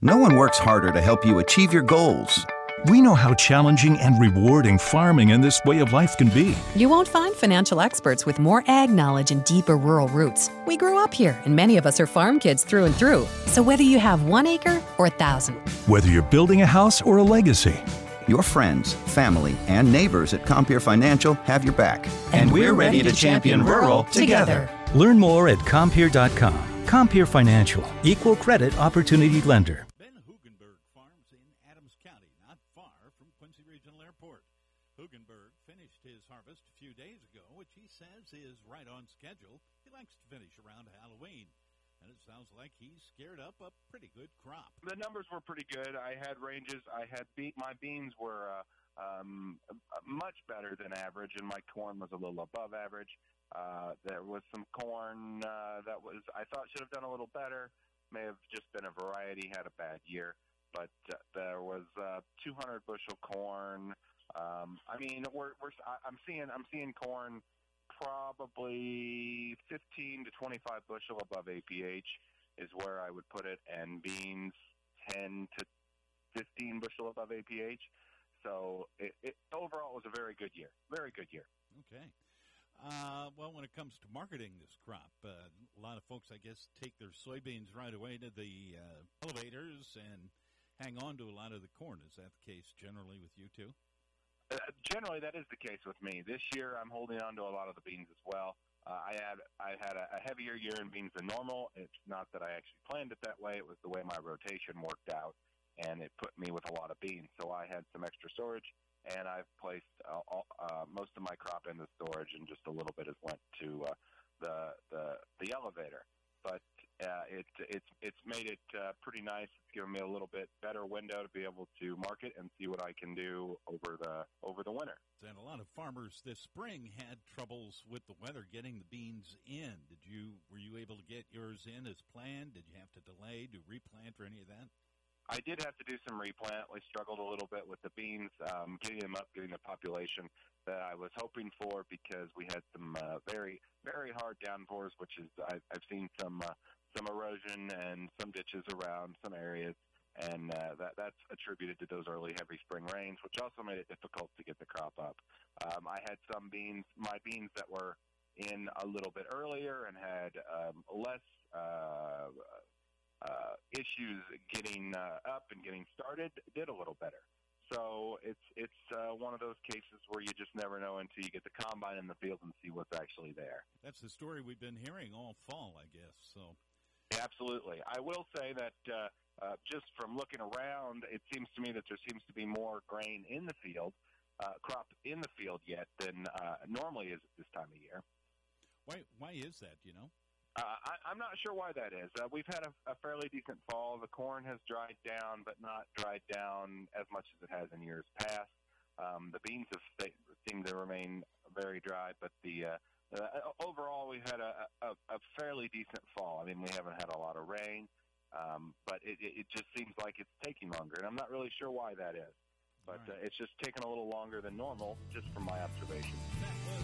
No one works harder to help you achieve your goals. We know how challenging and rewarding farming and this way of life can be. You won't find financial experts with more ag knowledge and deeper rural roots. We grew up here, and many of us are farm kids through and through. So whether you have 1 acre or 1,000, Whether you're building a house or a legacy, Your friends, family, and neighbors at Compeer Financial have your back. And we're ready to champion rural together. learn more at Compeer.com. Compeer Financial, Equal Credit Opportunity Lender. Ben Hugenberg farms in Adams County, not far from Quincy Regional Airport. Hugenberg finished his harvest a few days ago, which he says is right on schedule. He likes to finish around Halloween, and it sounds like he's scared up a pretty good crop. The numbers were pretty good. I had ranges. My beans were much better than average, and my corn was a little above average. There was some corn that I thought should have done a little better. May have just been a variety, had a bad year. But there was 200 bushel corn. I'm seeing corn probably 15 to 25 bushel above APH is where I would put it, and beans 10 to 15 bushel above APH. So it overall was a very good year. Very good year. Okay. Well, when it comes to marketing this crop, a lot of folks, I guess, take their soybeans right away to the elevators and hang on to a lot of the corn. Is that the case generally with you too? Generally, that is the case with me. This year, I'm holding on to a lot of the beans as well. I had a heavier year in beans than normal. It's not that I actually planned it that way. It was the way my rotation worked out, and it put me with a lot of beans. So I had some extra storage, and I've placed most of my crop into storage, and just a little bit has went to the elevator. But it's made it pretty nice. It's given me a little bit better window to be able to market and see what I can do over the winter. And a lot of farmers this spring had troubles with the weather getting the beans in. Were you able to get yours in as planned? Did you have to delay, do replant, or any of that? I did have to do some replant. We struggled a little bit with the beans, getting them up, getting the population that I was hoping for, because we had some very, very hard downpours, which is I've seen some erosion and some ditches around some areas, and that's attributed to those early heavy spring rains, which also made it difficult to get the crop up. I had some beans, my beans that were in a little bit earlier and had less issues getting up and getting started, did a little better. So it's one of those cases where you just never know until you get the combine in the field and see what's actually there. That's the story we've been hearing all fall, I guess. So, absolutely. I will say that just from looking around, it seems to me that there seems to be more grain in the field, crop in the field yet than normally is at this time of year. Why is that, do you know? I'm not sure why that is. We've had a fairly decent fall. The corn has dried down, but not dried down as much as it has in years past. The beans have seemed to remain very dry, but overall we've had a fairly decent fall. I mean, we haven't had a lot of rain, but it just seems like it's taking longer, and I'm not really sure why that is. But it's just taken a little longer than normal, just from my observation. That was